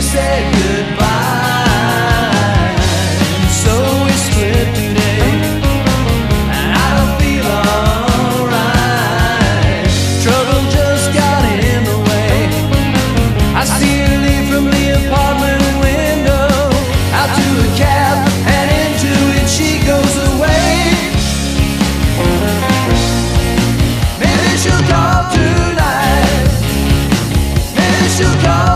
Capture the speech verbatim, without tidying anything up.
said goodbye. So we split today, and I don't feel alright. Trouble just got in the way. I see her leave from the apartment window, out to a cab, and into it she goes away. Maybe she'll call tonight. Maybe she'll call